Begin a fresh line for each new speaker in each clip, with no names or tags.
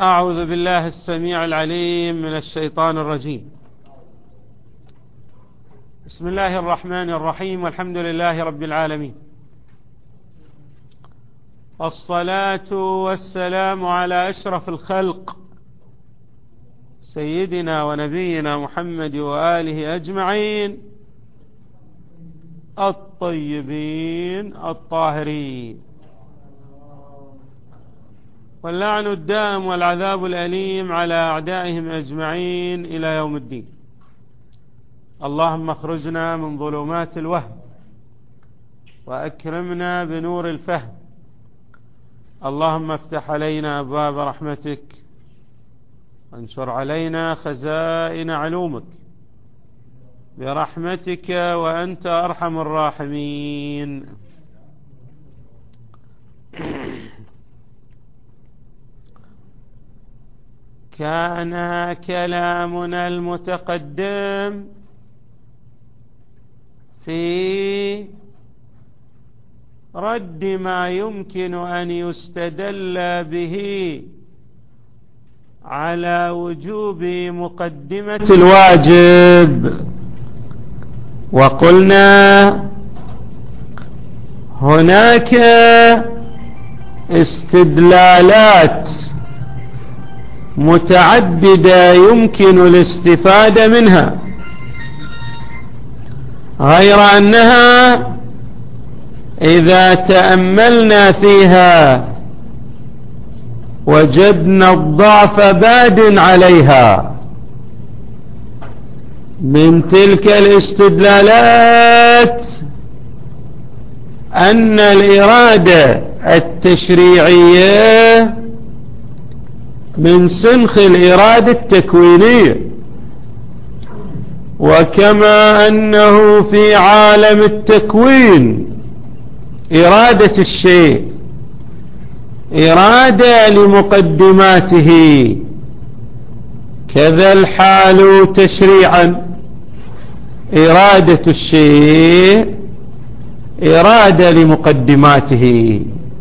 أعوذ بالله السميع العليم من الشيطان الرجيم. بسم الله الرحمن الرحيم، والحمد لله رب العالمين، والصلاة والسلام على أشرف الخلق سيدنا ونبينا محمد وآله أجمعين الطيبين الطاهرين، واللعن الدائم والعذاب الأليم على أعدائهم أجمعين إلى يوم الدين. اللهم اخرجنا من ظلمات الوهم وأكرمنا بنور الفهم. اللهم افتح علينا أبواب رحمتك وانشر علينا خزائن علومك برحمتك وأنت أرحم الراحمين. كان كلامنا المتقدم في رد ما يمكن أن يستدل به على وجوب مقدمة الواجب، وقلنا هناك استدلالات متعددة يمكن الاستفادة منها، غير أنها إذا تأملنا فيها وجدنا الضعف باد عليها. من تلك الاستدلالات أن الإرادة التشريعية من سنخ الإرادة التكوينية، وكما أنه في عالم التكوين إرادة الشيء إرادة لمقدماته، كذا الحال تشريعا إرادة الشيء إرادة لمقدماته.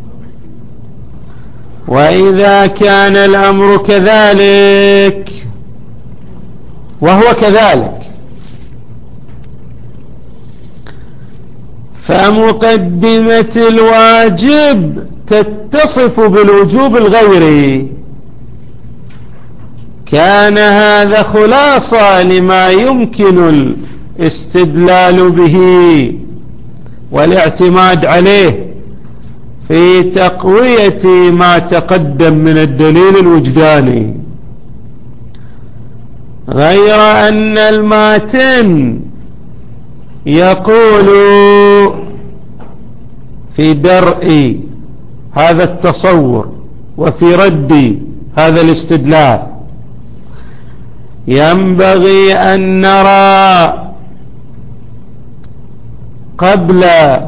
وإذا كان الأمر كذلك وهو كذلك، فمقدمة الواجب تتصف بالوجوب الغيري. كان هذا خلاصة لما يمكن الاستدلال به والاعتماد عليه في تقوية ما تقدم من الدليل الوجداني، غير أن الماتن يقول في درء هذا التصور وفي رد هذا الاستدلال ينبغي أن نرى قبل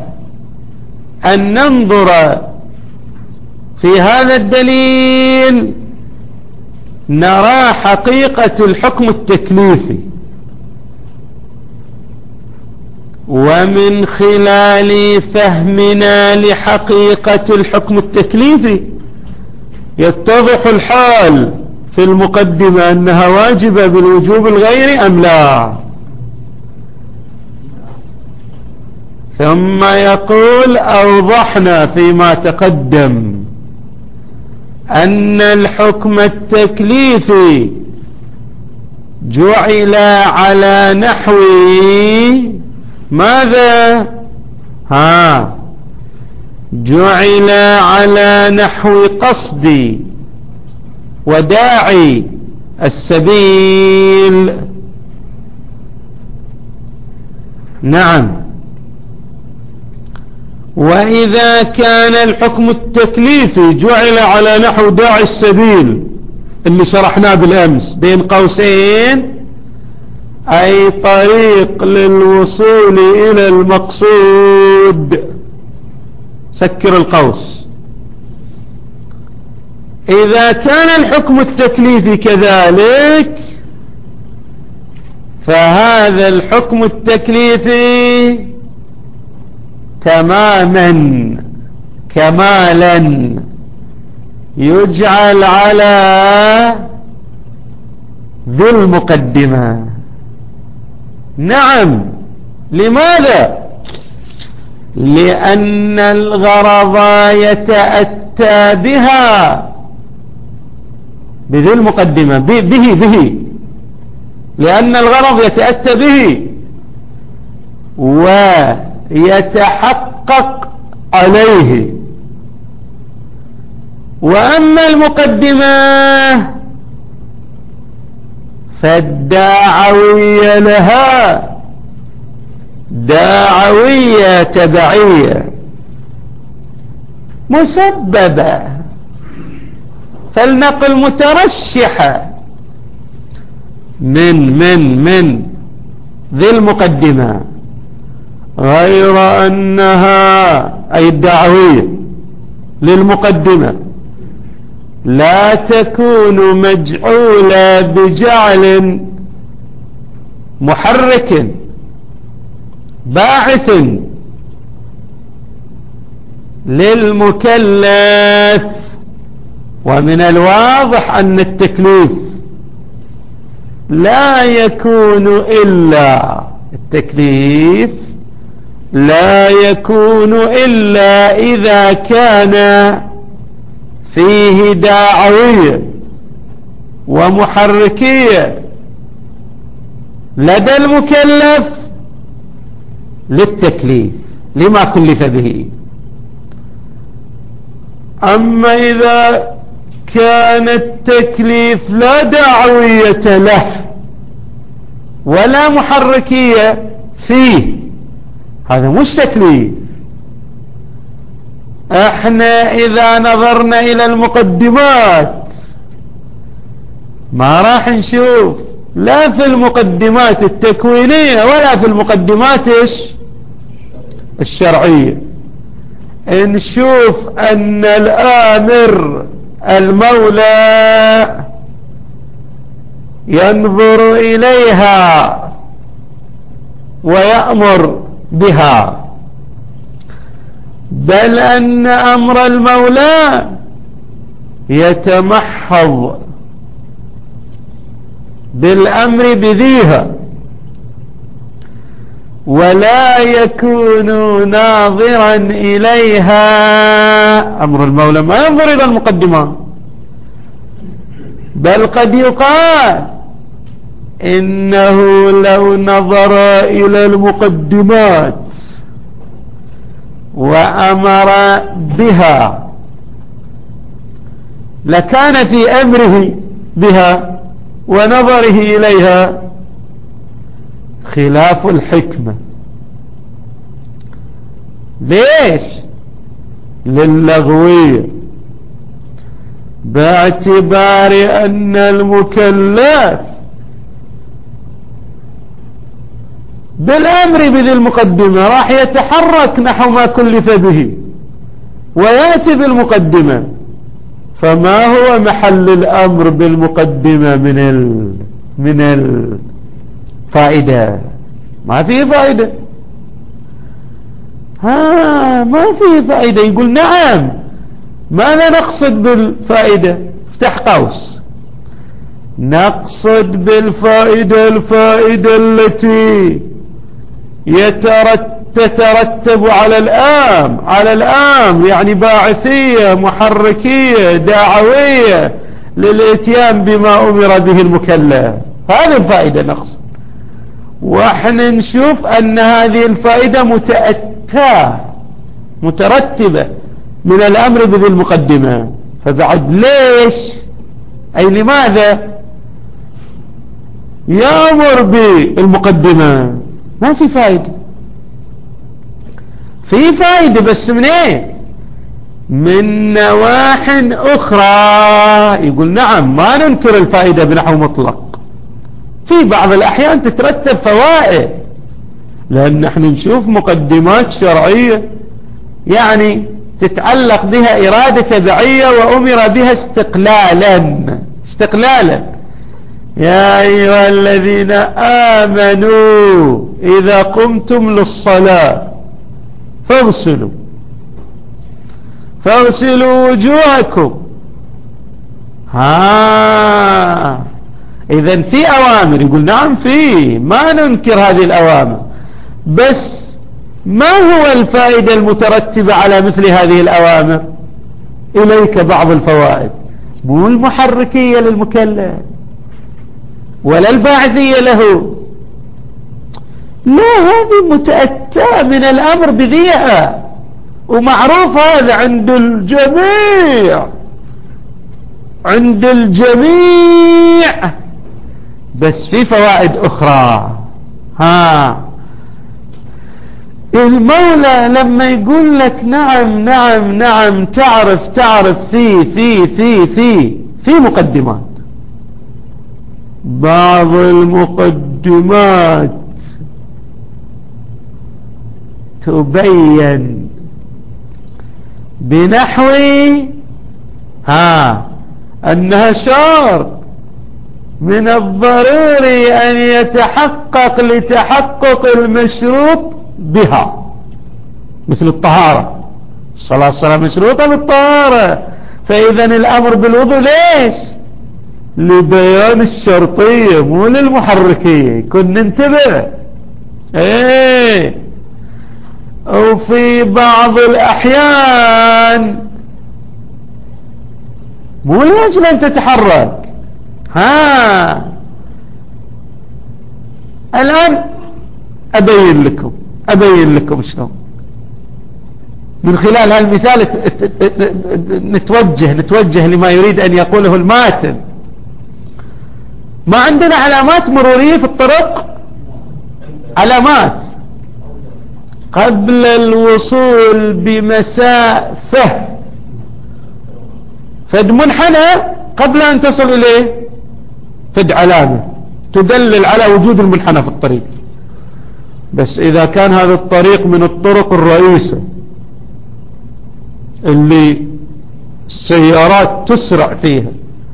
أن ننظر في هذا الدليل نرى حقيقة الحكم التكليفي، ومن خلال فهمنا لحقيقة الحكم التكليفي يتضح الحال في المقدمة أنها واجبة بالوجوب الغيري أم لا. ثم يقول أوضحنا فيما تقدم أن الحكم التكليفي جعل على نحو ماذا؟ جعل على نحو قصد وداعي السبيل. نعم، وإذا كان الحكم التكليفي جعل على نحو داعي السبيل اللي شرحناه بالأمس بين قوسين، أي طريق للوصول إلى المقصود، سكر القوس. إذا كان الحكم التكليفي كذلك فهذا الحكم التكليفي تماما كمالا يجعل على ذي المقدمة. نعم، لماذا؟ لأن الغرض يتأتى بها، بذي المقدمة، به لأن الغرض يتأتى به ويتحقق عليه. وأما المقدمة فالداعوية لها داعوية تبعية مسببة، فلنقل مترشحة من ذي المقدمة، غير أنها أي الدعوية للمقدمة لا تكون مجعولة بجعل محرك باعث للمكلف. ومن الواضح أن التكليف لا يكون إلا إذا كان فيه داعوية ومحركية لدى المكلف للتكليف لما كلف به. أما إذا كان التكليف لا داعوية له ولا محركية فيه، هذا مش تكليف. احنا اذا نظرنا الى المقدمات ما راح نشوف لا في المقدمات التكوينية ولا في المقدمات الشرعية، نشوف ان الآمر المولى ينظر إليها ويأمر بها، بل أن أمر المولى يتمحض بالأمر بذيها ولا يكون ناظرا إليها. أمر المولى ما ينظر إلى المقدمات، بل قد يقال إنه لو نظر إلى المقدمات وأمر بها لكان في أمره بها ونظره إليها خلاف الحكمة. ليش؟ للغوية، باعتبار أن المكلف بالأمر بذي المقدمة راح يتحرك نحو ما كلف به ويأتي بالمقدمة، فما هو محل الأمر بالمقدمة من الفائدة؟ ما فيه فائدة، ما فيه فائدة. يقول نعم، ماذا نقصد بالفائدة؟ افتح قوس، نقصد بالفائدة الفائدة التي تترتب على الآم، يعني باعثية محركية دعوية للإتيان بما أمر به المكلف، هذه الفائدة نقصد. واحنا نشوف أن هذه الفائدة مترتبة من الأمر بذي المقدمة، فبعد ليش؟ أي لماذا يأمر بالمقدمة؟ ما في فائدة. في فائدة بس من ايه؟ من نواح أخرى. يقول نعم، ما ننكر الفائدة بنحو مطلق، في بعض الأحيان تترتب فوائد، لأن نحن نشوف مقدمات شرعية يعني تتعلق بها إرادة تبعية وأمر بها استقلالا. يا أيها الذين آمنوا إذا قمتم للصلاة فاغسلوا وجوهكم إذن في أوامر، يقول نعم في، ما ننكر هذه الأوامر، بس ما هو الفائدة المترتبة على مثل هذه الأوامر؟ إليك بعض الفوائد، مو المحركية للمكلف ولا الباعثية له، لا، هذه متأتى من الأمر بذيها، ومعروف هذا عند الجميع، عند الجميع. بس في فوائد أخرى. المولى لما يقول لك نعم نعم نعم، تعرف في مقدمات، بعض المقدمات تبين بنحو أنها شرط من الضروري أن يتحقق لتحقق المشروط بها، مثل الطهارة، الصلاة مشروطة بالطهارة، فإذا الأمر بالوضوء ليش؟ لبيان الشرطية مو للمحركية، كن ننتبه. وفي بعض الأحيان مو لأجل أن تتحرك. الآن أبين لكم شلون من خلال هالمثال نتوجه لما يريد أن يقوله الماتن. ما عندنا علامات مرورية في الطرق، علامات قبل الوصول بمسافة، فد منحنى قبل أن تصل إليه، فد علامة تدلل على وجود المنحنى في الطريق. بس إذا كان هذا الطريق من الطرق الرئيسة اللي السيارات تسرع فيها،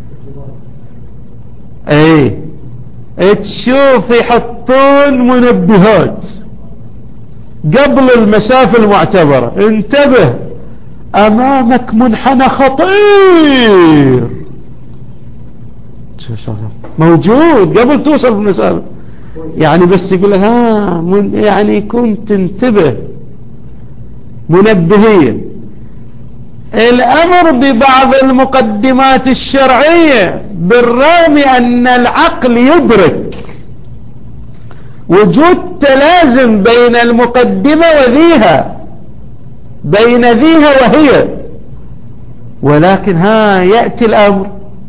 تشوف يحطون منبهات قبل المسافة المعتبرة، انتبه أمامك منحنى خطير موجود قبل توصل بالمسافة، يعني بس يقول يعني كنت انتبه، منبهية. الأمر ببعض المقدمات الشرعية بالرغم أن العقل يدرك وجود تلازم بين المقدمة وذيها، بين ذيها وهي، ولكن يأتي الأمر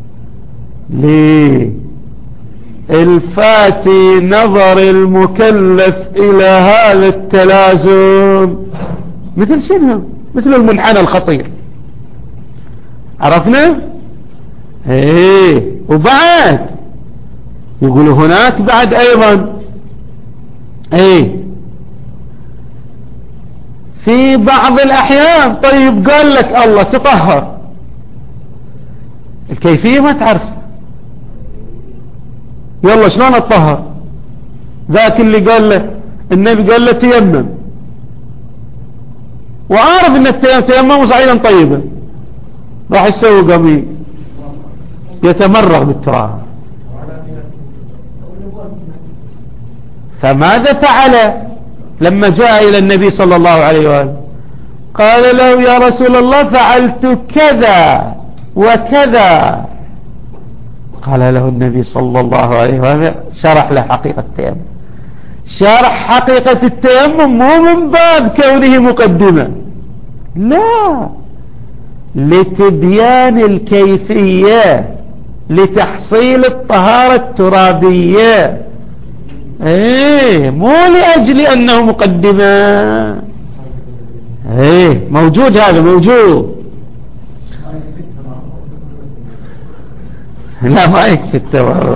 الفاتي نظر المكلف إلى هذا التلازم، مثل شنو؟ مثل المنحنى الخطير، عرفنا؟ وبعد يقول هناك بعد أيضا في بعض الأحيان، طيب قال لك الله تطهر، الكيفية ما تعرف، يلا شلون اتطهر؟ ذاك اللي قال له النبي قال له تيمم، وعارف ان التيمم صعيدا طيبا، راح يسوي قميص يتمرغ بالتراب، فماذا فعل لما جاء إلى النبي صلى الله عليه وآله؟ قال له يا رسول الله فعلت كذا وكذا. قال له النبي صلى الله عليه وآله، شرح له حقيقة التيمم، شرح حقيقة التيمم مو من باب كونه مقدمة، لا، لتبيان الكيفية، لتحصيل الطهارة الترابية، مو لأجل أنه مقدمة. موجود، هذا موجود. لا ما يكفي التورع،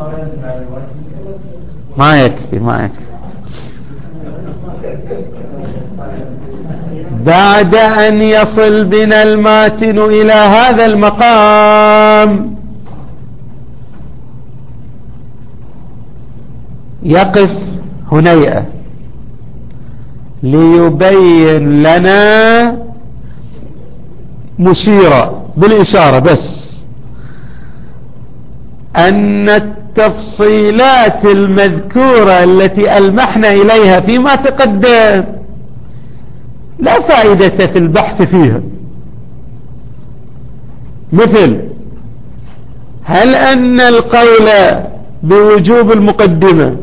ما يكفي. بعد أن يصل بنا الماتن إلى هذا المقام يقف هنيئة ليبين لنا مشيرا بالإشارة بس أن التفصيلات المذكورة التي ألمحنا إليها فيما تقدم لا فائدة في البحث فيها، مثل هل أن القول بوجوب المقدمة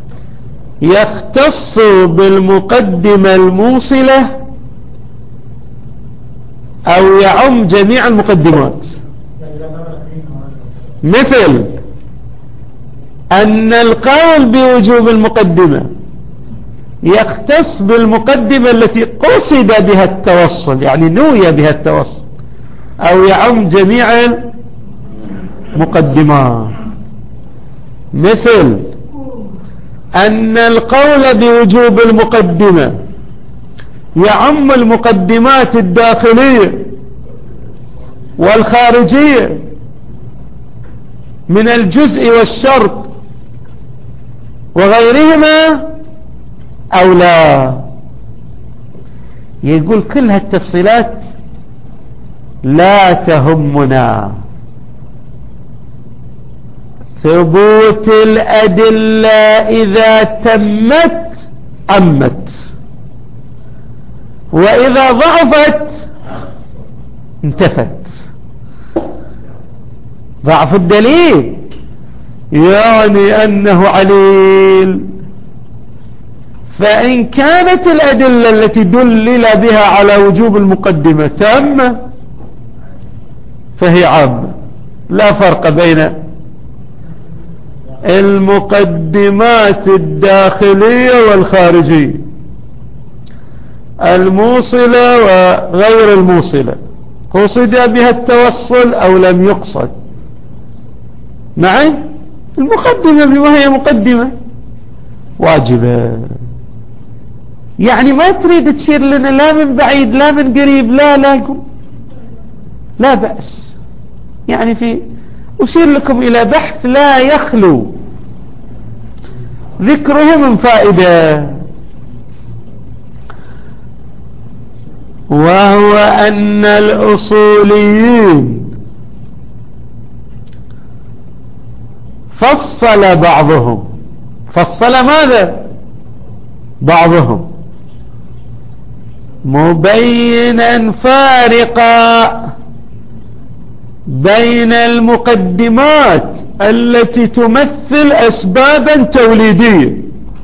يختص بالمقدمة الموصلة أو يعم جميع المقدمات؟ مثل أن القول بوجوب المقدمة يختص بالمقدمة التي قصد بها التوصل، يعني نوي بها التوصل، أو يعم جميع المقدمات. مثل أن القول بوجوب المقدمة يعم المقدمات الداخلية والخارجية من الجزء والشرط وغيرهما أو لا. يقول كل هالتفصيلات لا تهمنا، ثبوت الأدلة إذا تمت أمت، وإذا ضعفت انتفت. ضعف الدليل يعني أنه عليل، فإن كانت الأدلة التي دلل بها على وجوب المقدمة تامة فهي عامة، لا فرق بين المقدمات الداخلية والخارجية، الموصلة وغير الموصلة، قصد بها التوصل أو لم يقصد. معي المقدمة بما هي مقدمة واجبة، يعني ما تريد تشير لنا لا من بعيد لا من قريب، لا يقول لا بأس، يعني في أشير لكم إلى بحث لا يخلو ذكره من فائدة، وهو أن الأصوليين فصل بعضهم، فصل ماذا؟ بعضهم مبينا فارقا بين المقدمات التي تمثل أسبابا توليدية،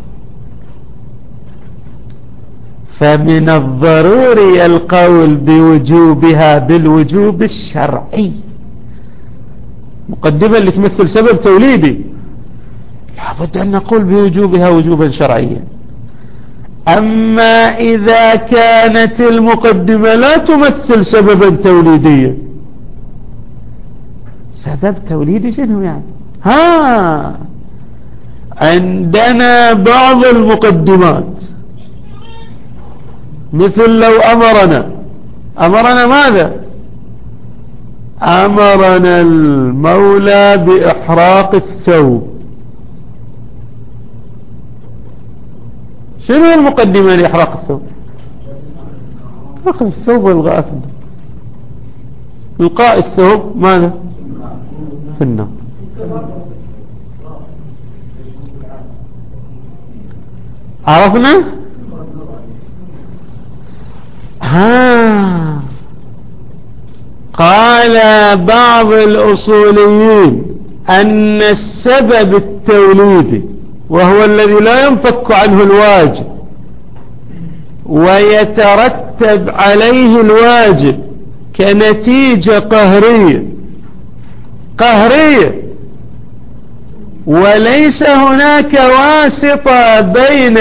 فمن الضروري القول بوجوبها بالوجوب الشرعي. مقدمة اللي تمثل سبب توليدي لابد أن نقول بوجوبها وجوبا شرعيا. أما إذا كانت المقدمة لا تمثل سببا توليديا، سبب توليدي شنو يعني؟ عندنا بعض المقدمات، مثل لو أمرنا ماذا؟ أمرنا المولى بإحراق الثوب، شنو المقدمة لإحراق الثوب؟ إحراق الثوب والغاء في النار، إلقاء الثوب ماذا؟ في النار. عرفنا؟ قال بعض الأصوليين أن السبب التوليدي وهو الذي لا ينفك عنه الواجب ويترتب عليه الواجب كنتيجة قهرية وليس هناك واسطة بين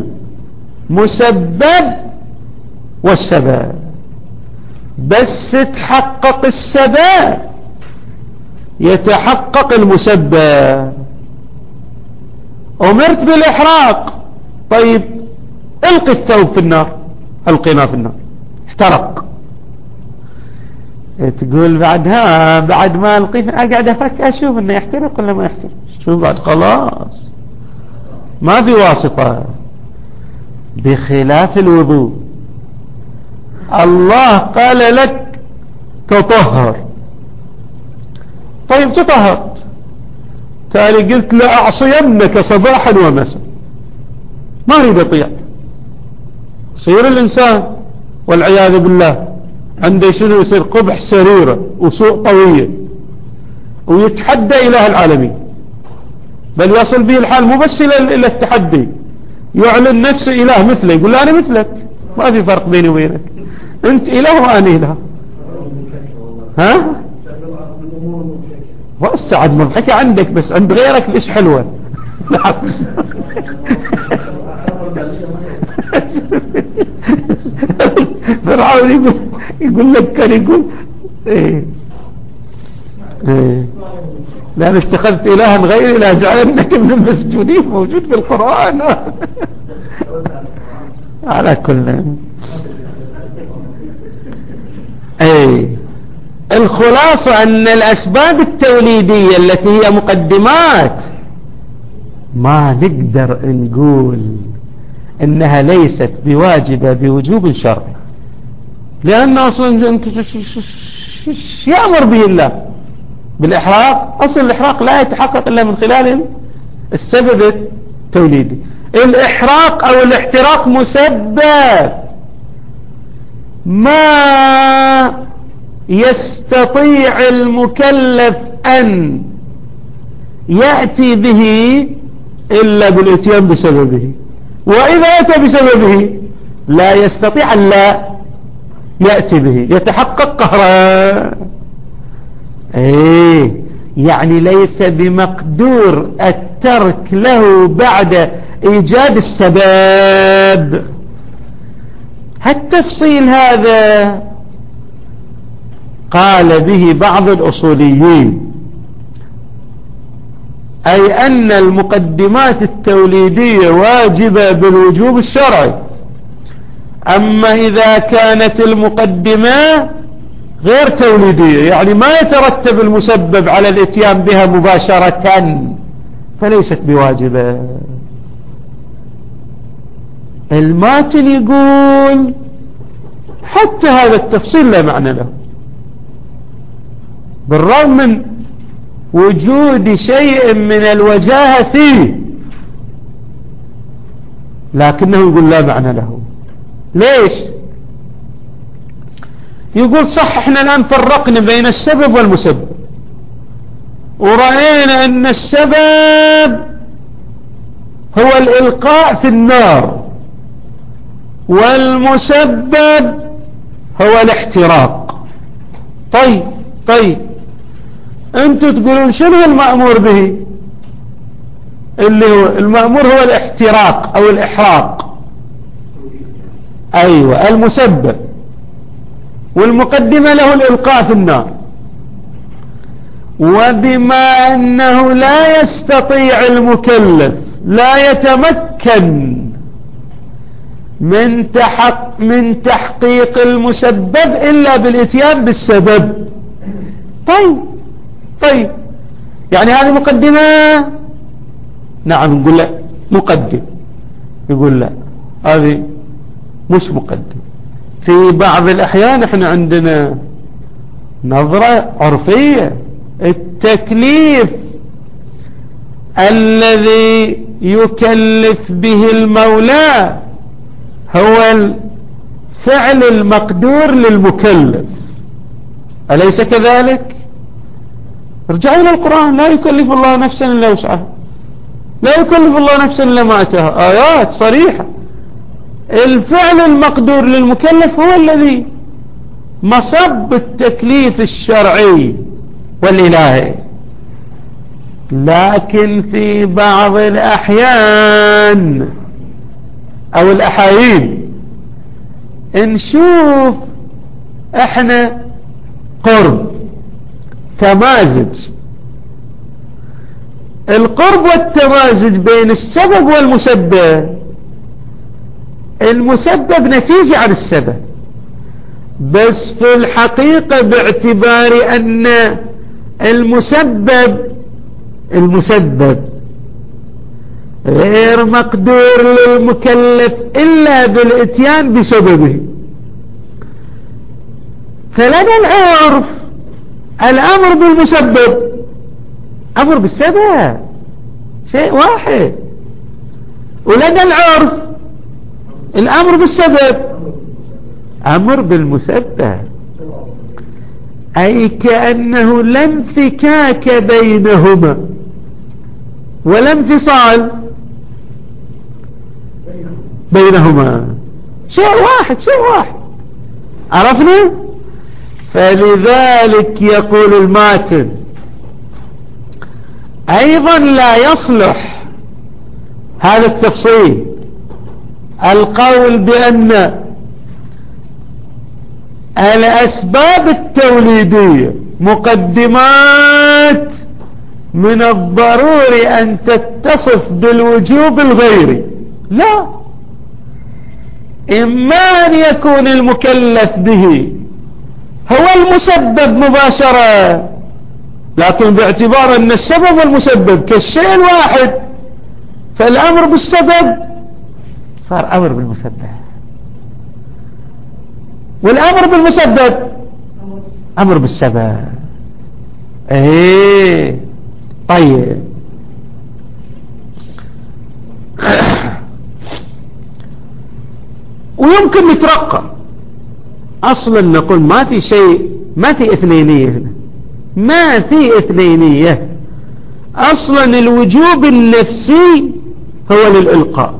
المسبب والسبب، بس تحقق السبب يتحقق المسبب. أمرت بالإحراق، طيب القي الثوب في النار، القيناه في النار احترق، تقول بعدها بعد ما القيه اقعد اشوف انه يحترق ولا ما يحترق، شوف بعد خلاص ما في واسطة. بخلاف الوضوء، الله قال لك تطهر، طيب تطهرت تالي قلت لأعصينك صباحا ومساء، ما أريد أطيع. يصير الإنسان والعياذ بالله عنده شنو؟ يصير قبح سريرة وسوء طوية ويتحدى إله العالمين، بل يصل به الحال مو بس إلى التحدي، يعلن نفسه إله مثله، يقول له أنا مثلك، ما في فرق بيني وبينك، أنت إله وأنا إله. ها؟ والسعد مضحكة عندك، بس عند غيرك ليش حلوة؟ بالعكس. فرعون يقول لك، كان يقول ايه لأن اتخذت إلها غير إله جعلنك من المسجونين، موجود في القرآن. على كل الخلاصة أن الأسباب التوليدية التي هي مقدمات ما نقدر نقول إنها ليست بواجبة بوجوب شرعي، لأن أصلا يأمر به الله بالإحراق. أصل الإحراق لا يتحقق إلا من خلال السبب التوليدي. الإحراق أو الاحتراق مسبب، ما يستطيع المكلف أن يأتي به إلا بالإتيان بسببه، وإذا أتى بسببه لا يستطيع أن لا يأتي به، يتحقق قهرا. يعني ليس بمقدور الترك له بعد إيجاد السبب. التفصيل هذا قال به بعض الأصوليين، أي أن المقدمات التوليدية واجبة بالوجوب الشرعي، أما إذا كانت المقدمة غير توليدية، يعني ما يترتب المسبب على الاتيان بها مباشرة، فليست بواجبة. الماتن يقول حتى هذا التفصيل لا معنى له، بالرغم من وجود شيء من الوجاهة فيه، لكنه يقول لا معنى له. ليش؟ يقول صح، احنا الآن فرقنا بين السبب والمسبب، ورأينا أن السبب هو الإلقاء في النار، والمسبب هو الاحتراق. طيب انتوا تقولون شنو المأمور به؟ اللي هو المأمور هو الاحتراق أو الإحراق. أيوة، المسبب، والمقدمة له الإلقاء في النار. وبما أنه لا يستطيع المكلف، لا يتمكن من تحقيق المسبب إلا بالإتيان بالسبب. طيب يعني هذه مقدمة؟ نعم نقول لا مقدم. يقول لا، هذه مش مقدم. في بعض الأحيان احنا عندنا نظرة عرفية، التكليف الذي يكلف به المولى هو الفعل المقدور للمكلف، أليس كذلك؟ ارجعوا إلى القرآن، لا يكلف الله نفسا إلا وسعها، لا يكلف الله نفسا إلا ما أتاها، آيات صريحة. الفعل المقدور للمكلف هو الذي مصب التكليف الشرعي والإلهي. لكن في بعض الأحيان أو الأحايين نشوف احنا قرب تمازج، القرب والتمازج بين السبب والمسبب. المسبب نتيجة عن السبب، بس في الحقيقة باعتبار أن المسبب غير مقدور للمكلف إلا بالإتيان بسببه، فلدى العرف الأمر بالمسبب أمر بالسبب شيء واحد. ولدى العرف الأمر بالسبب أمر بالمسبب، أي كأنه لا انفكاك بينهما ولا انفصال بينهما، شيء واحد شيء واحد. عرفنا؟ فلذلك يقول الماتن أيضا لا يصلح هذا التفصيل القول بأن الأسباب التوليدية مقدمات من الضروري أن تتصف بالوجوب الغيري. لا، إما أن يكون المكلف به هو المسبب مباشرة، لكن باعتبار أن السبب والمسبب كالشيء الواحد فالأمر بالسبب صار أمر بالمسبب، والأمر بالمسبب أمر بالسبب. ايه طيب ويمكن نترقى أصلا نقول ما في شيء، ما في اثنينية هنا، ما في اثنينية أصلا. الوجوب النفسي هو للإلقاء.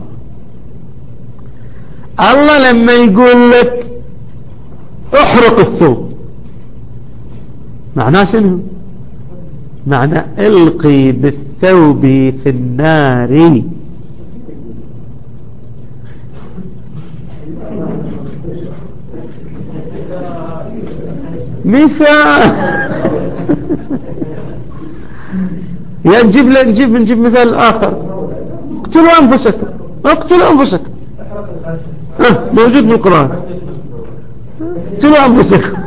الله لما يقول لك احرق الثوب معناه شنو؟ معناه القي بالثوب في النار. مثال يا نجيب مثال آخر. اقتلوا أنفسكم، اقتلوا أنفسكم، موجود بالقرآن. اقتلوا أنفسكم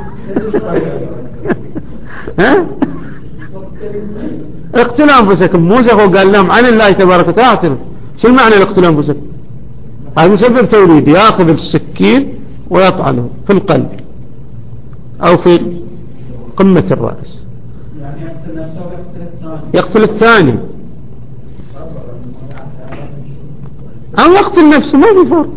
اقتلوا أنفسكم. موسى قال لهم عن الله تبارك وتعالى اقتلوا. شو المعنى اقتلوا أنفسكم؟ هذا مسبب توليدي، ياخذ السكين ويطعنه في القلب أو في قمة الرأس،
يعني يقتل نفسه
يقتل الثاني أو يقتل نفسه، ما في فرق.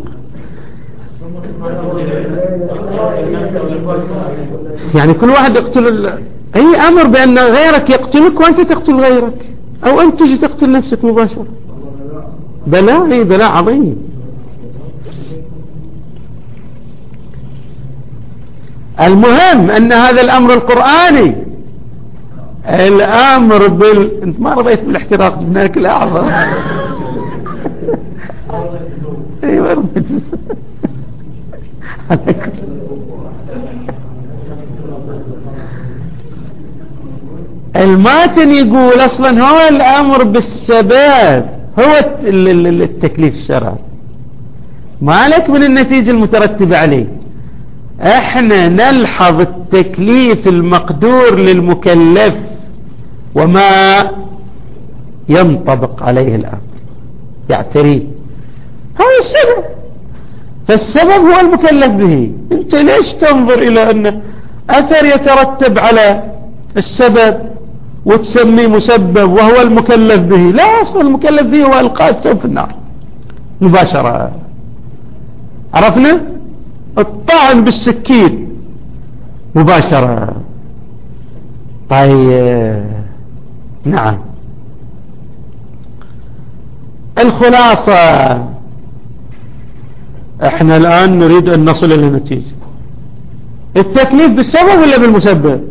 يعني كل واحد يقتل أي أمر بأن غيرك يقتلك وأنت تقتل غيرك، أو أنت تجي تقتل نفسك مباشرة. بلاء، أي بلاء عظيم. المهم أن هذا الأمر القرآني الأمر أنت ما رضيت بالاحتراق ابنك الأعظم. أيوة رضيت. الماتن يقول أصلا هو الأمر بالسبب هو التكليف الشرعي، ما لك من النتيجة المترتبة عليه. احنا نلحظ التكليف المقدور للمكلف وما ينطبق عليه الأمر يعتريه، هو السبب. فالسبب هو المكلف به. انت ليش تنظر الى ان اثر يترتب على السبب وتسميه مسبب وهو المكلف به؟ لا، اصلا المكلف به هو القاء الثوب في النار مباشرة. عرفنا؟ الطعن بالسكين مباشرة. طيب نعم، الخلاصة احنا الآن نريد ان نصل الى نتيجة. التكليف بالسبب ولا بالمسبب؟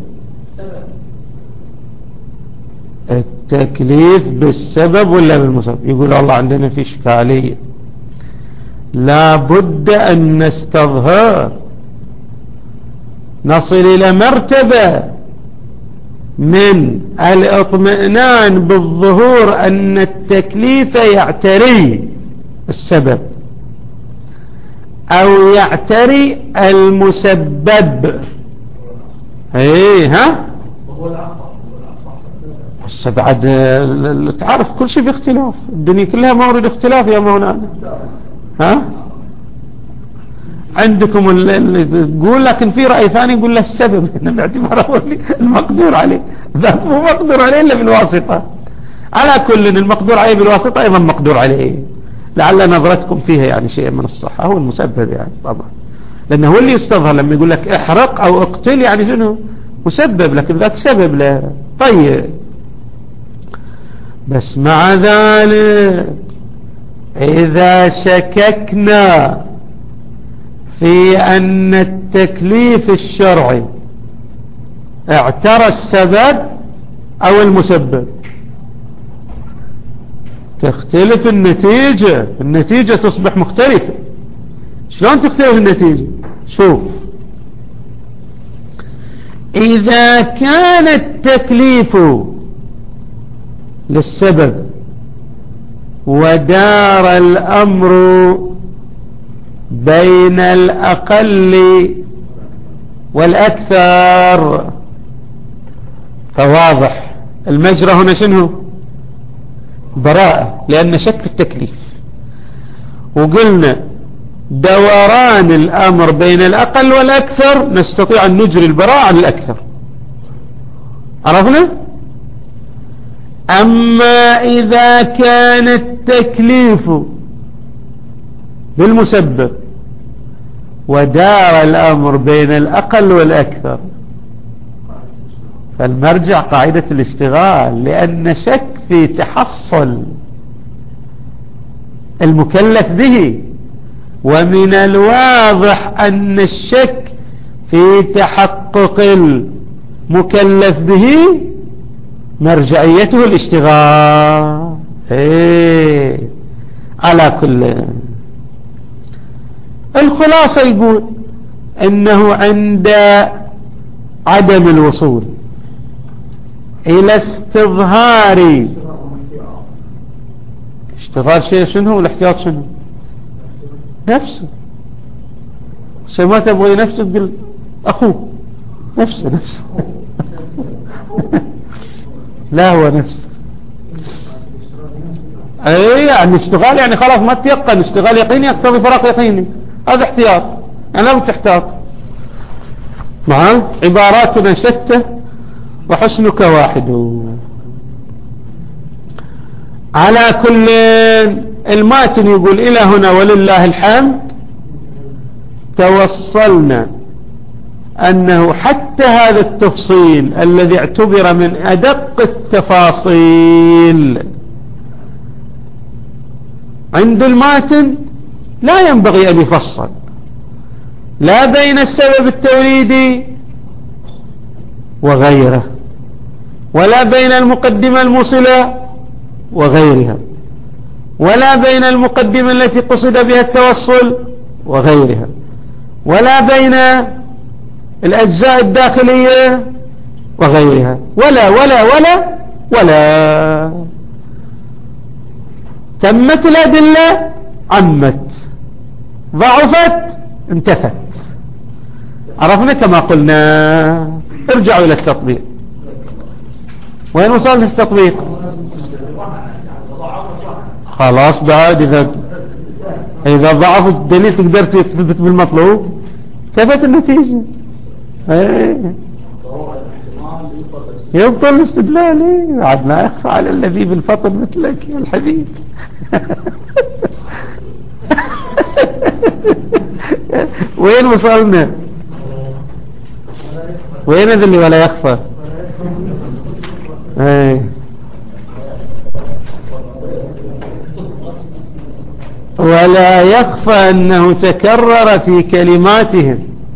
التكليف بالسبب ولا بالمسبب؟ يقول الله عندنا في إشكالية، لا بد أن نستظهر، نصل إلى مرتبة من الاطمئنان بالظهور أن التكليف يعتري السبب أو يعتري المسبب. ايه ها هسه بعد تعرف كل شيء باختلاف، الدنيا كلها مورد اختلاف يا مولانا. ها عندكم اللي تقول، لكن في رأي ثاني يقول له السبب باعتباره المقدور عليه، مو مقدور عليه الا بالواسطة. على كل المقدور عليه بالواسطة أيضا مقدور عليه، لعل نظرتكم فيها يعني شيء من الصحة، هو المسبب يعني طبعا، لأنه هو اللي يستظهر لما يقول لك احرق أو اقتل، يعني شنو مسبب، لكن ذاك سبب له. طيب بس مع ذلك إذا شككنا في أن التكليف الشرعي اعترى السبب أو المسبب تختلف النتيجة تصبح مختلفة. شلون تختلف النتيجة؟ شوف، إذا كان التكليف للسبب ودار الأمر بين الأقل والأكثر، فواضح المجرى هنا شنو؟ براءة، لأن شك في التكليف. وقلنا دوران الأمر بين الأقل والأكثر نستطيع أن نجري البراءة عن الأكثر، عرفنا؟ أما إذا كان التكليف بالمسبب ودار الأمر بين الأقل والأكثر فالمرجع قاعدة الاشتغال، لأن شك في تحصل المكلف به، ومن الواضح أن الشك في تحقق المكلف به مرجعيته الاشتغال. على كل الخلاصة يقول انه عند عدم الوصول الى استظهار اشتغال شيء شنو والاحتياط شنو؟ نفسه. شيء ما تبغي نفسه تقول اخوه نفسه لا هو نفسه. اي يعني اشتغال يعني خلاص ما تيقن، اشتغال يقيني يقتضي فراق يقيني، هذا احتياط، يعني لا تحتاط. عباراتنا شتى وحسنك واحد. على كل الماتن يقول إلى هنا ولله الحمد توصلنا أنه حتى هذا التفصيل الذي اعتبر من أدق التفاصيل عند الماتن لا ينبغي أن يفصل لا بين السبب التوريدي وغيره، ولا بين المقدمة الموصلة وغيرها، ولا بين المقدمة التي قصد بها التوصل وغيرها، ولا بين الأجزاء الداخلية وغيرها، ولا ولا ولا ولا. تمت الأدلة عمت، ضعفت انتفت. عرفنا كما قلنا. ارجعوا إلى التطبيق. وين وصلنا في التطبيق؟ خلاص بعد إذا ضعف الدليل تقدر تثبت بالمطلوب ثبت النتيجة. يبطل الاستدلال. عاد ما يخفى على الذي بالفطر مثلك يا الحبيب. وين وصلنا؟ وين ذا اللي ولا يخفى؟ ولا يخفى أنه تكرر في كلماتهم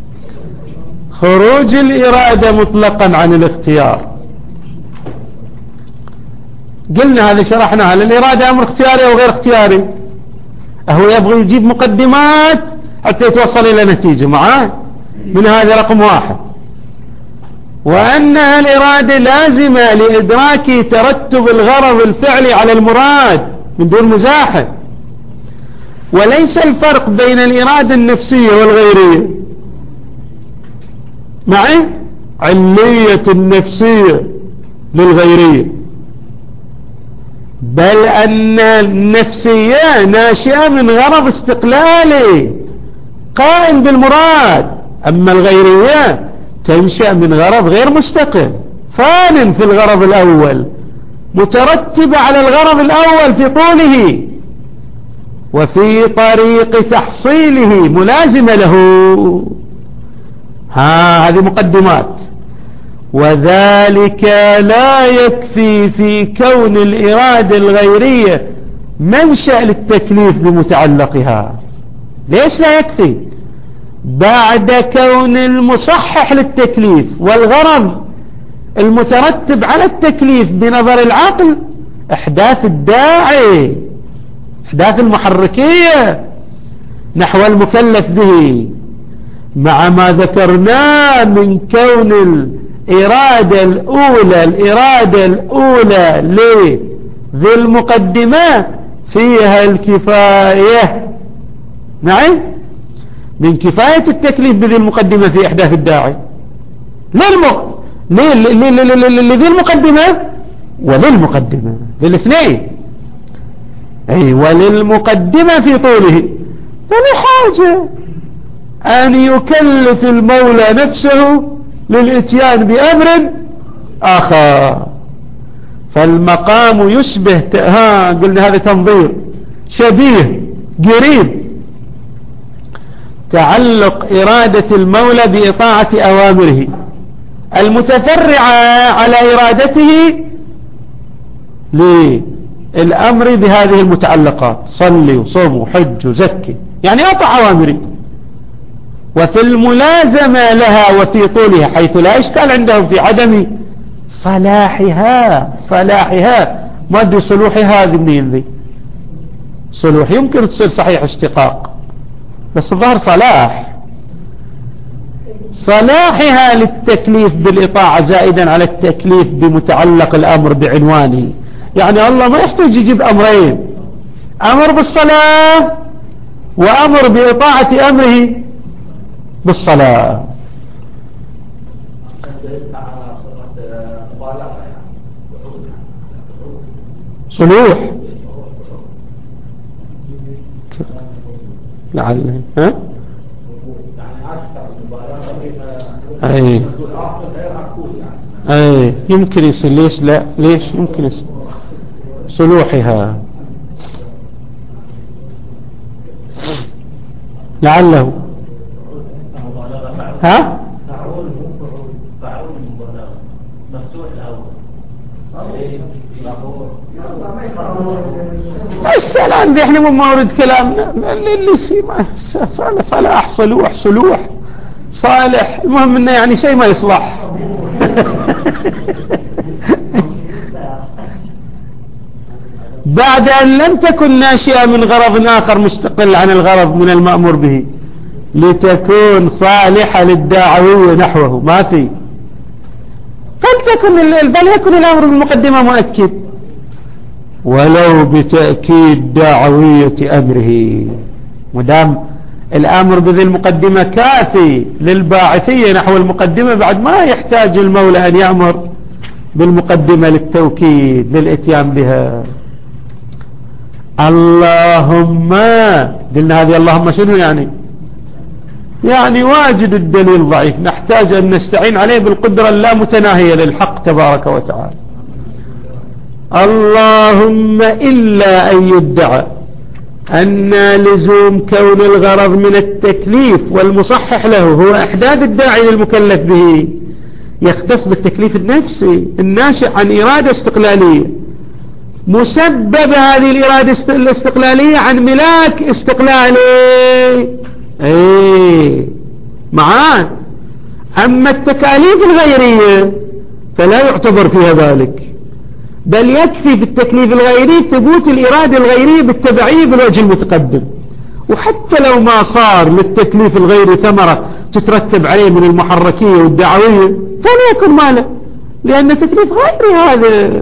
خروج الإرادة مطلقا عن الاختيار. قلنا هذا شرحناها. الإرادة أمر اختياري أو غير اختياري؟ هو يبغى يجيب مقدمات حتى يتوصل إلى نتيجة معاه. من هذا رقم واحد. وأنها الإرادة لازمة لإدراك ترتب الغرض الفعلي على المراد من دون مزاحة. وليس الفرق بين الإرادة النفسية والغيرية معي علية النفسية للغيرية، بل أن النفسية ناشئة من غرض استقلالي قائم بالمراد، أما الغيرية تنشأ من غرض غير مستقل فان في الغرض الأول مترتبة على الغرض الأول في طوله وفي طريق تحصيله ملازمة له. هذه مقدمات. وذلك لا يكفي في كون الإرادة الغيرية منشأ للتكليف بمتعلقها. ليش لا يكفي؟ بعد كون المصحح للتكليف والغرض المترتب على التكليف بنظر العقل إحداث الداعي، إحداث المحركية نحو المكلف به، مع ما ذكرناه من كون الإرادة الأولى لذي المقدمة فيها الكفاية، نعم، من كفاية التكليف بذي المقدمة في إحداث الداعي لذي المقدمة وللمقدمة، للاثنين، أي وللمقدمة في طوله. فلحاجة أن يكلف المولى نفسه للإتيان بأمر آخر. فالمقام يشبه قلنا هذا تنظير شبيه قريب تعلق إرادة المولى بإطاعة أوامره المتفرعة على إرادته للأمر بهذه المتعلقات: صلي وصوم وحج وزكي، يعني أطع أوامره. وفي الملازمة لها وفي طولها، حيث لا إشكال عندهم في عدم صلاحها. ما دي صلوحها هذه منين ذي؟ صلوح يمكن تصير صحيح اشتقاق، بس الظاهر صلاحها للتكليف بالإطاعة زائدا على التكليف بمتعلق الأمر بعنوانه. يعني الله ما يحتاج يجيب أمرين: أمر بالصلاة وأمر بإطاعة أمره بالصلاة. صلوح لعل اي يمكن يصير. ليش لا؟ ليش يمكن يصير صلوحها لعله السلام احنا مو مورد كلامنا اللي صلاح صلوح صالح، المهم انه يعني شيء ما يصلح. بعد ان لم تكن ناشئة من غرض اخر مستقل عن الغرض من المأمور به لتكون صالحة للدعوية نحوه، ما في. بل يكن الامر بالمقدمة مؤكد ولو بتأكيد دعوية امره، مدام الامر بذي المقدمة كافي للباعثية نحو المقدمة، بعد ما يحتاج المولى ان يأمر بالمقدمة للتوكيد للاتيان بها. اللهم قلنا هذه اللهم شنو يعني واجد الدليل ضعيف، نحتاج ان نستعين عليه بالقدرة اللامتناهية للحق تبارك وتعالى. اللهم إلا أن يدعى أن لزوم كون الغرض من التكليف والمصحح له هو إحداث الداعي للمكلف به يختص بالتكليف النفسي الناشئ عن إرادة استقلالية، مسبب هذه الإرادة الاستقلالية عن ملاك استقلالي. معاه. أما التكاليف الغيرية فلا يعتبر فيها ذلك، بل يكفي في التكليف الغيري ثبوت الإرادة الغيرية بالتبعية بالوجه المتقدم. وحتى لو ما صار للتكليف الغيري ثمرة تترتب عليه من المحركية والدعوية فلا يكون ماله، لأن تكليف غيري هذا.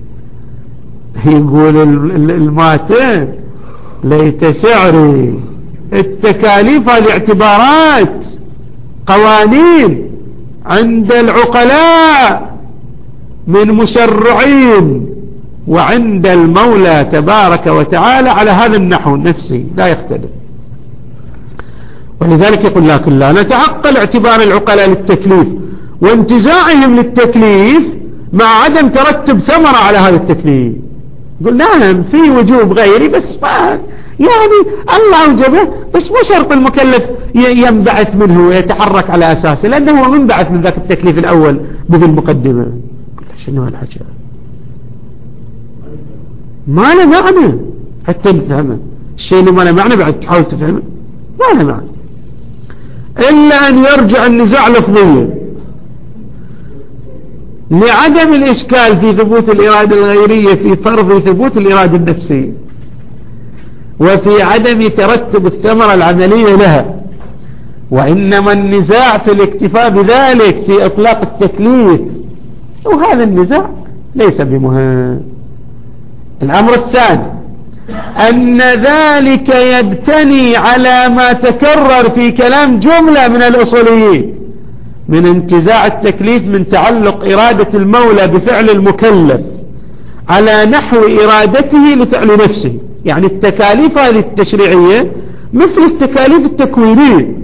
يقول الماتن: ليت شعري التكاليف هذه اعتبارات قوانين عند العقلاء من مشرعين، وعند المولى تبارك وتعالى على هذا النحو النفسي لا يختلف. ولذلك يقول: لكن لا نتعقل اعتبار العقلاء للتكليف وانتزاعهم للتكليف مع عدم ترتب ثمرة على هذا التكليف. يقول نعم في وجوب غيري بس ما يعني الله أوجبه، بس مو شرط المكلف ينبعث منه ويتحرك على أساسه، لأنه هو منبعث من ذاك التكليف الأول بذي المقدمة. شنو هالحكي؟ ما له معنى حتى نفهمه. الشيء اللي ما له معنى بعد تحاول تفهمه ما له معنى، إلا أن يرجع النزاع لفظيا لعدم الإشكال في ثبوت الإرادة الغيرية في فرض ثبوت الإرادة النفسية، وفي عدم ترتب الثمرة العملية لها، وإنما النزاع في الاكتفاء بذلك في إطلاق التكليف، وهذا النزاع ليس بمهم. الأمر الثاني أن ذلك يبتني على ما تكرر في كلام جملة من الأصوليين من انتزاع التكليف من تعلق إرادة المولى بفعل المكلف على نحو إرادته لفعل نفسه. يعني التكاليف هذه التشريعية مثل التكاليف التكوينية،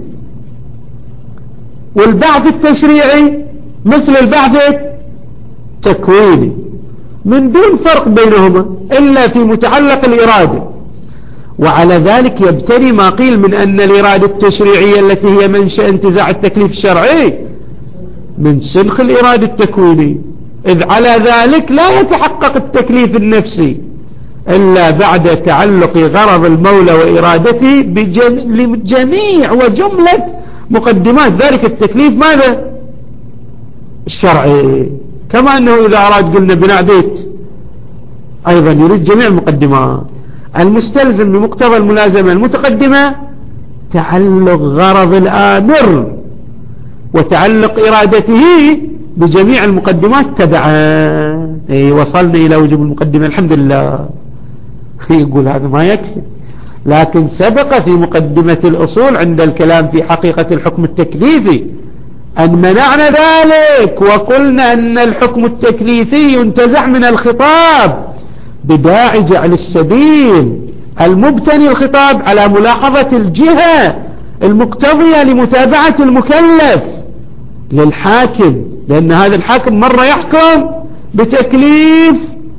والبعث التشريعي مثل البعث التكويني، من دون فرق بينهما إلا في متعلق الإرادة. وعلى ذلك يبتني ما قيل من أن الإرادة التشريعية التي هي منشأ انتزاع التكليف الشرعي من سنخ الإرادة التكوينية، إذ على ذلك لا يتحقق التكليف النفسي إلا بعد تعلق غرض المولى وإرادته بجميع وجملة مقدمات ذلك التكليف ماذا؟ الشرعي. كما أنه إذا أراد قلنا بناء بيت أيضا يريد جميع المقدمات. المستلزم بمقتضى الملازمة المتقدمة تعلق غرض الآمر وتعلق إرادته بجميع المقدمات تبعا. وصلنا إلى وجوب المقدمة الحمد لله. يقول هذا ما يكفي، لكن سبق في مقدمة الأصول عند الكلام في حقيقة الحكم التكليفي أن منعنا ذلك، وقلنا أن الحكم التكليفي ينتزع من الخطاب بداعي جعل السبيل المبتني الخطاب على ملاحظة الجهة المقتضية لمتابعة المكلف للحاكم، لأن هذا الحاكم مرة يحكم بتكليف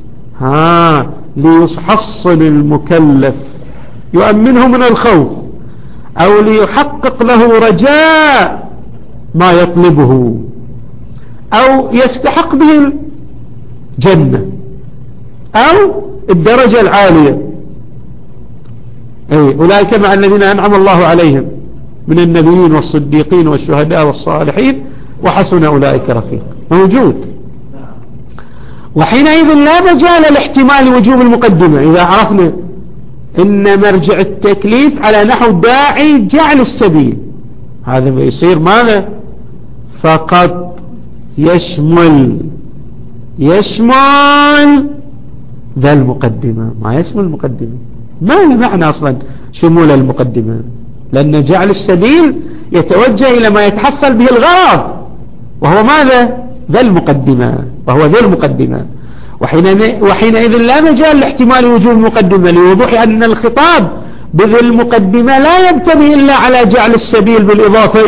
ليحصن المكلف يؤمنه من الخوف أو ليحقق له رجاء ما يطلبه أو يستحق به الجنة أو الدرجة العالية. أولئك مع الذين أنعم الله عليهم من النبيين والصديقين والشهداء والصالحين وحسن أولئك رفيق. موجود. وحينئذ لا مجال لاحتمال وجوب المقدمة إذا عرفنا إن مرجع التكليف على نحو داعي جعل السبيل، هذا يصير ماذا؟ فقط يشمل ذا المقدمة، ما يشمل المقدمة، ما له معنى أصلا شمول المقدمة، لأن جعل السبيل يتوجه إلى ما يتحصل به الغرض وهو ماذا؟ ذا المقدمة، وهو ذا المقدمة. وحينئذ لا مجال لاحتمال وجوب المقدمة لوضوح أن الخطاب بذي المقدمة لا يبتني إلا على جعل السبيل بالإضافة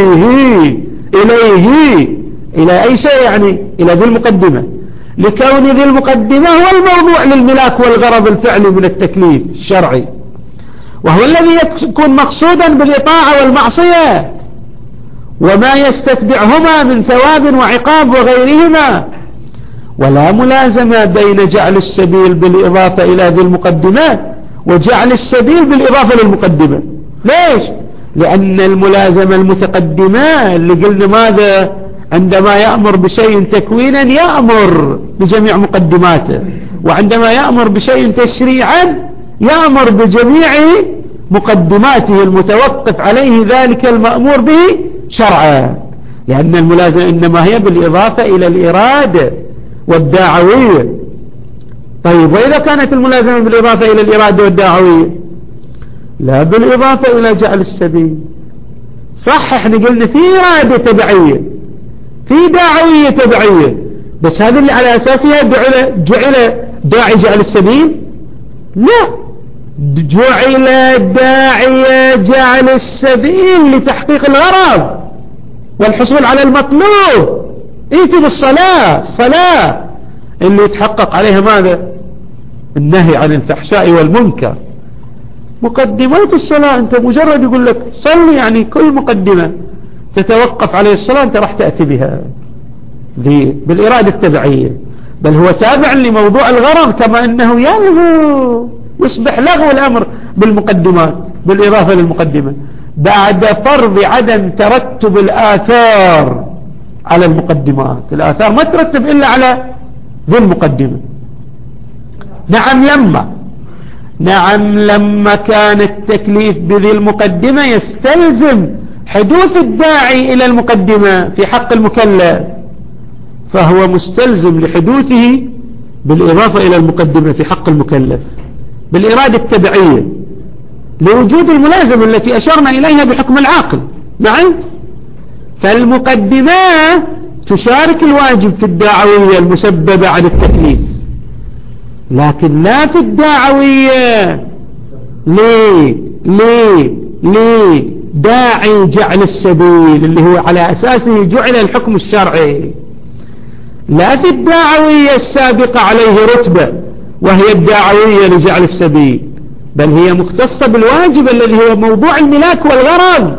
إلى أي شيء، يعني إلى ذي المقدمة، لكون ذي المقدمة هو الموضوع للملاك والغرض الفعلي من التكليف الشرعي، وهو الذي يكون مقصودا بالإطاعة والمعصية وما يستتبعهما من ثواب وعقاب وغيرهما. ولا ملازمة بين جعل السبيل بالإضافة إلى ذي المقدمة وجعل السبيل بالإضافة للمقدمة. ليش؟ لأن الملازمة المتقدمة اللي قلنا ماذا؟ عندما يأمر بشيء تكوينا يأمر بجميع مقدماته، وعندما يأمر بشيء تشريعا يأمر بجميع مقدماته المتوقف عليه ذلك المأمور به شرعا، لأن الملازمة إنما هي بالإضافة إلى الإرادة والداعوية. طيب وإذا كانت الملازمة بالإضافة إلى الإرادة والداعوية لا بالإضافة إلى جعل السبيل. صح احنا قلنا في إرادة تبعية في داعوية تبعية، بس هذا اللي على أساسها جعل داعي جعل السبيل؟ لا، جعل داعي جعل السبيل لتحقيق الغرض والحصول على المطلوب ايتي بالصلاة، صلاة اللي يتحقق عليها ماذا؟ النهي عن الفحشاء والمنكر. مقدمات الصلاة انت مجرد يقول لك صلي، يعني كل مقدمة تتوقف عليه الصلاة انت راح تأتي بها بالإرادة التبعية، بل هو تابع لموضوع الغرض، كما انه يلغو يصبح لغو الامر بالمقدمات بالإضافة للمقدمة بعد فرض عدم ترتب الآثار على المقدمات. الآثار ما ترتب إلا على ذي المقدمة. نعم لما كان التكليف بذي المقدمة يستلزم حدوث الداعي إلى المقدمة في حق المكلف، فهو مستلزم لحدوثه بالإضافة إلى المقدمة في حق المكلف بالإرادة التبعية لوجود الملازمة التي أشرنا إليها بحكم العاقل. نعم، فالمقدمة تشارك الواجب في الداعوية المسببة عن التكليف، لكن لا في الداعوية ليه داعي جعل السبيل اللي هو على أساسه جعل الحكم الشرعي، لا في الداعوية السابقة عليه رتبة وهي الداعوية لجعل السبيل، بل هي مختصة بالواجب الذي هو موضوع الملاك والغرض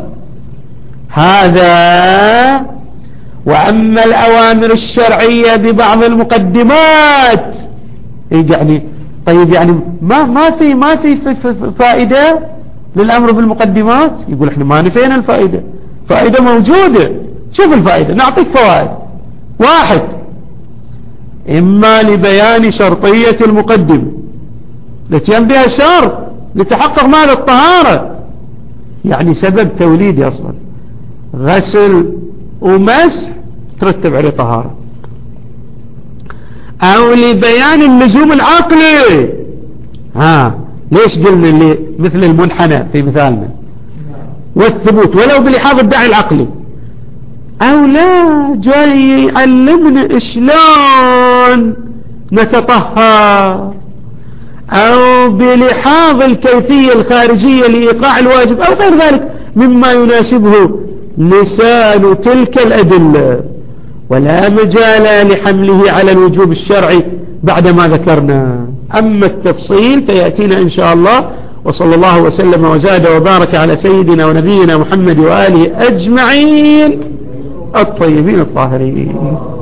هذا. وأما الأوامر الشرعية ببعض المقدمات يعني طيب يعني ما في فائدة للأمر بالمقدمات؟ يقول احنا ما نفينا الفائدة، فائدة موجودة. شوف الفائدة، نعطيك فوائد. 1 إما لبيان شرطية المقدمة التي بها شرط لتحقق معنى الطهارة، يعني سبب توليدي أصلا غسل ومسح ترتب عليه طهارة، أو لبيان اللزوم العقلي. ليش قلنا اللي مثل المنحنى في مثالنا والثبوت ولو بلحاظ الداعي العقلي، أو لا جاي يعلمنا شلون نتطهر، أو بلحاظ الكيفية الخارجية لإيقاع الواجب أو غير ذلك مما يناسبه لسان تلك الأدلة، ولا مجال لحمله على الوجوب الشرعي بعد ما ذكرنا. أما التفصيل فيأتينا إن شاء الله. وصلى الله وسلم وزاد وبارك على سيدنا ونبينا محمد وآله أجمعين الطيبين الطاهرين.